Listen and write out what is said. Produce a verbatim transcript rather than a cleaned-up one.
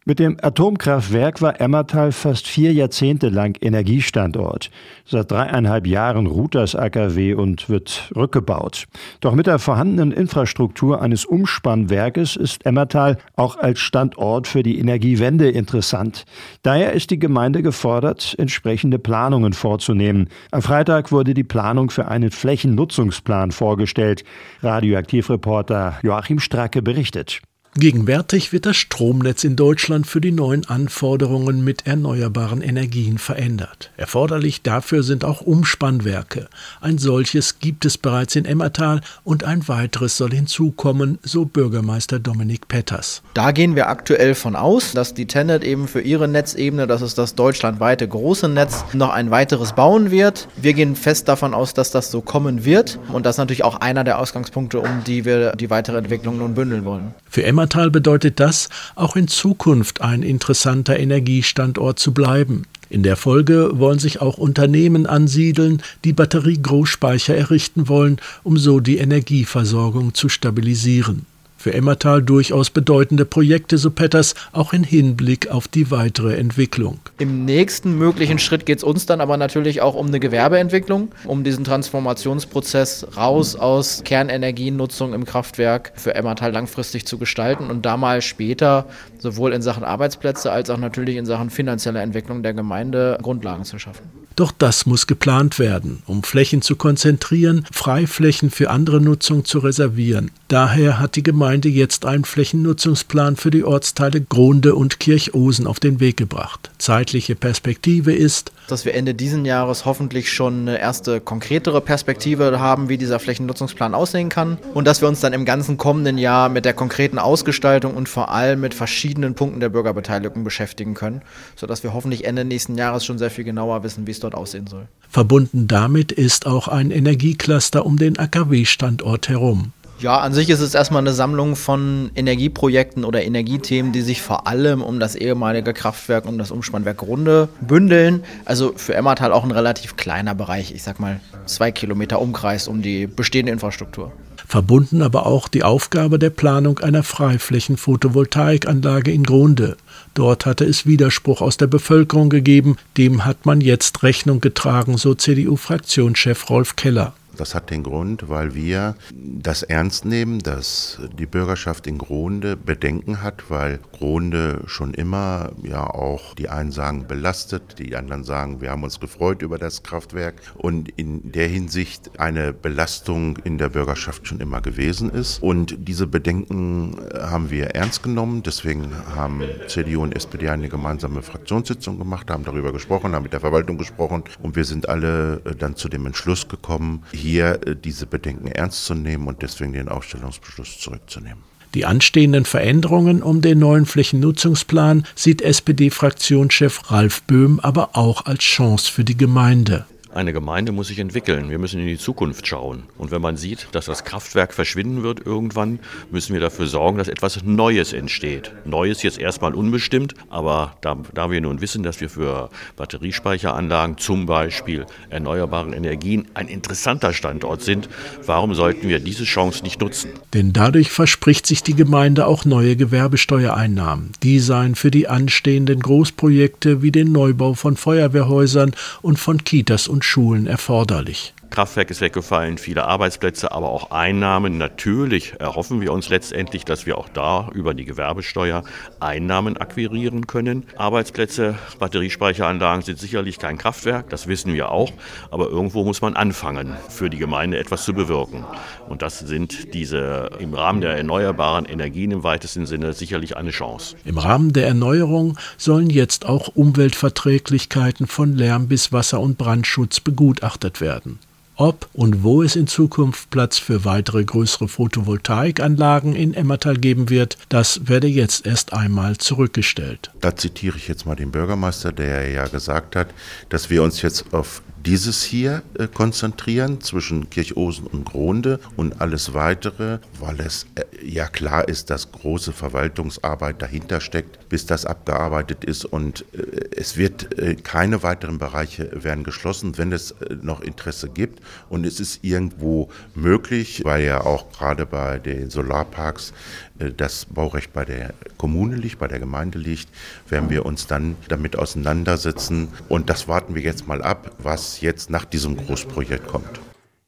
Mit dem Atomkraftwerk war Emmertal fast vier Jahrzehnte lang Energiestandort. Seit dreieinhalb Jahren ruht das A K W und wird rückgebaut. Doch mit der vorhandenen Infrastruktur eines Umspannwerkes ist Emmertal auch als Standort für die Energiewende interessant. Daher ist die Gemeinde gefordert, entsprechende Planungen vorzunehmen. Am Freitag wurde die Planung für einen Flächennutzungsplan vorgestellt. Radioaktivreporter Joachim Stracke berichtet. Gegenwärtig wird das Stromnetz in Deutschland für die neuen Anforderungen mit erneuerbaren Energien verändert. Erforderlich dafür sind auch Umspannwerke. Ein solches gibt es bereits in Emmertal und ein weiteres soll hinzukommen, so Bürgermeister Dominik Petters. Da gehen wir aktuell von aus, dass die TenneT eben für ihre Netzebene, das ist das deutschlandweite große Netz, noch ein weiteres bauen wird. Wir gehen fest davon aus, dass das so kommen wird. Und das ist natürlich auch einer der Ausgangspunkte, um die wir die weitere Entwicklung nun bündeln wollen. Für Emmertal bedeutet das, auch in Zukunft ein interessanter Energiestandort zu bleiben. In der Folge wollen sich auch Unternehmen ansiedeln, die Batteriegroßspeicher errichten wollen, um so die Energieversorgung zu stabilisieren. Für Emmertal durchaus bedeutende Projekte, so Petters, auch in Hinblick auf die weitere Entwicklung. Im nächsten möglichen Schritt geht es uns dann aber natürlich auch um eine Gewerbeentwicklung, um diesen Transformationsprozess raus aus Kernenergienutzung im Kraftwerk für Emmertal langfristig zu gestalten und da mal später sowohl in Sachen Arbeitsplätze als auch natürlich in Sachen finanzieller Entwicklung der Gemeinde Grundlagen zu schaffen. Doch das muss geplant werden, um Flächen zu konzentrieren, Freiflächen für andere Nutzung zu reservieren. Daher hat die Gemeinde jetzt einen Flächennutzungsplan für die Ortsteile Gronde und Kirchosen auf den Weg gebracht. Zeitliche Perspektive ist, dass wir Ende diesen Jahres hoffentlich schon eine erste konkretere Perspektive haben, wie dieser Flächennutzungsplan aussehen kann und dass wir uns dann im ganzen kommenden Jahr mit der konkreten Ausgestaltung und vor allem mit verschiedenen Punkten der Bürgerbeteiligung beschäftigen können, sodass wir hoffentlich Ende nächsten Jahres schon sehr viel genauer wissen, wie es dort aussehen soll. Verbunden damit ist auch ein Energiecluster um den A K W-Standort herum. Ja, an sich ist es erstmal eine Sammlung von Energieprojekten oder Energiethemen, die sich vor allem um das ehemalige Kraftwerk, um das Umspannwerk Gronde bündeln. Also für Emmertal auch ein relativ kleiner Bereich, ich sag mal zwei Kilometer Umkreis um die bestehende Infrastruktur. Verbunden aber auch die Aufgabe der Planung einer Freiflächen-Photovoltaikanlage in Gronde. Dort hatte es Widerspruch aus der Bevölkerung gegeben, dem hat man jetzt Rechnung getragen, so C D U-Fraktionschef Rolf Keller. Das hat den Grund, weil wir das ernst nehmen, dass die Bürgerschaft in Gronde Bedenken hat, weil Gronde schon immer ja auch, die einen sagen belastet, die anderen sagen, wir haben uns gefreut über das Kraftwerk und in der Hinsicht eine Belastung in der Bürgerschaft schon immer gewesen ist. Und diese Bedenken haben wir ernst genommen, deswegen haben C D U und S P D eine gemeinsame Fraktionssitzung gemacht, haben darüber gesprochen, haben mit der Verwaltung gesprochen und wir sind alle dann zu dem Entschluss gekommen, hier diese Bedenken ernst zu nehmen und deswegen den Aufstellungsbeschluss zurückzunehmen. Die anstehenden Veränderungen um den neuen Flächennutzungsplan sieht S P D-Fraktionschef Ralf Böhm aber auch als Chance für die Gemeinde. Eine Gemeinde muss sich entwickeln. Wir müssen in die Zukunft schauen. Und wenn man sieht, dass das Kraftwerk verschwinden wird irgendwann, müssen wir dafür sorgen, dass etwas Neues entsteht. Neues jetzt erstmal unbestimmt, aber da, da wir nun wissen, dass wir für Batteriespeicheranlagen, zum Beispiel erneuerbaren Energien, ein interessanter Standort sind, warum sollten wir diese Chance nicht nutzen? Denn dadurch verspricht sich die Gemeinde auch neue Gewerbesteuereinnahmen. Die seien für die anstehenden Großprojekte wie den Neubau von Feuerwehrhäusern und von Kitas und Schulen erforderlich. Kraftwerk ist weggefallen, viele Arbeitsplätze, aber auch Einnahmen. Natürlich erhoffen wir uns letztendlich, dass wir auch da über die Gewerbesteuer Einnahmen akquirieren können. Arbeitsplätze, Batteriespeicheranlagen sind sicherlich kein Kraftwerk, das wissen wir auch. Aber irgendwo muss man anfangen, für die Gemeinde etwas zu bewirken. Und das sind diese im Rahmen der erneuerbaren Energien im weitesten Sinne sicherlich eine Chance. Im Rahmen der Erneuerung sollen jetzt auch Umweltverträglichkeiten von Lärm bis Wasser- und Brandschutz begutachtet werden. Ob und wo es in Zukunft Platz für weitere größere Photovoltaikanlagen in Emmertal geben wird, das werde jetzt erst einmal zurückgestellt. Da zitiere ich jetzt mal den Bürgermeister, der ja gesagt hat, dass wir uns jetzt auf dieses hier äh, konzentrieren zwischen Kirchhausen und Gronde und alles Weitere, weil es äh, ja klar ist, dass große Verwaltungsarbeit dahinter steckt, bis das abgearbeitet ist und äh, es wird äh, keine weiteren Bereiche werden geschlossen, wenn es äh, noch Interesse gibt und es ist irgendwo möglich, weil ja auch gerade bei den Solarparks äh, das Baurecht bei der Kommune liegt, bei der Gemeinde liegt, werden wir uns dann damit auseinandersetzen und das warten wir jetzt mal ab, was jetzt nach diesem Großprojekt kommt.